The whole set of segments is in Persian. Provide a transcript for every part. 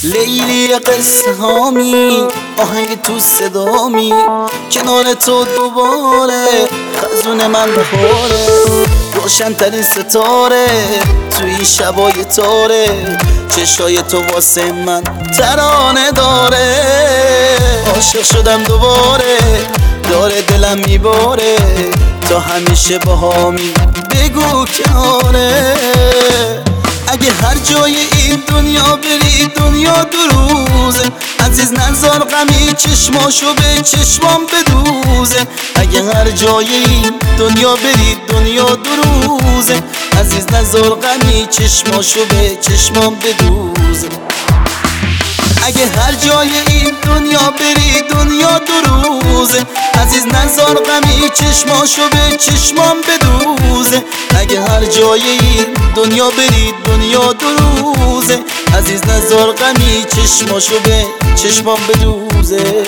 لیلی قصه هامی آهنگ تو صدامی کنار تو دوباره خزون من بخوره روشن ترین ستاره تو این شبای تاره چشای تو واسه من ترانه داره عاشق شدم دوباره داره دلم میباره تا همیشه باهامی بگو کناره اگه هر جای این دنیا بری دنیا دو روزه عزیز نذار غمی چشماشو به چشمام بدوزه اگه هر جای این دنیا بری دنیا دو روزه عزیز نذار غمی چشماشو به چشمام بدوزه اگه هر جای این دنیا بری دنیا دو روزه عزیز نذار غمی چشماشو به چشمام بدوزه اگه هر جای این دنیا بری دنیا دو روزه عزیز نذار غمی چشماشو به چشمام بدوزه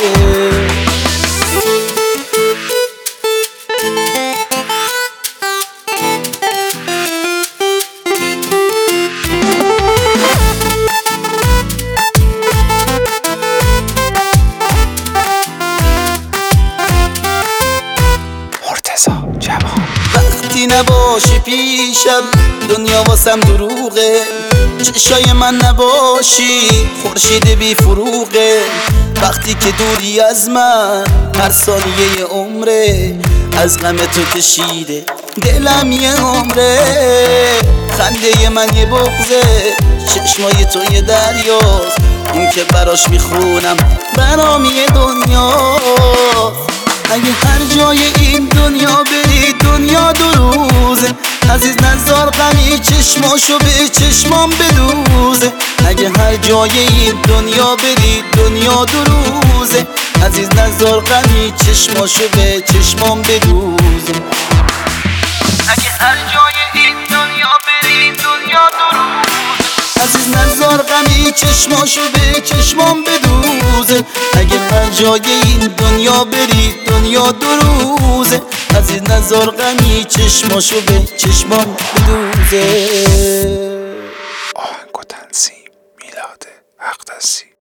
وقتی نباشی پیشم دنیا واسم دروغه چشای من نباشی خورشید بی فروغه وقتی که دوری از من هر ثانیه عمره از غم تو کشیده دلم یه عمره خنده من یه بغضه چشمای تو یه دریاست این که براش میخونم برام یه دنیاست اگه هر جای این دنیا بری دنیا دو روزه عزیز نذار غمی چشماشو به چشمام بدوزه اگه هر جای این دنیا بری دنیا دو روزه عزیز نذار غمی چشماشو به چشمام بدوزه اگه هر جای این دنیا بری دنیا دو روزه عزیز نذار غمی چشماشو به چشمام بدوزه اگه هر جای این دنیا بری دنیا دو روزه عزیز نذار غمی چشماشو به چشمام بدوزه. آهنگ و تنظیم میلاد اقدسی.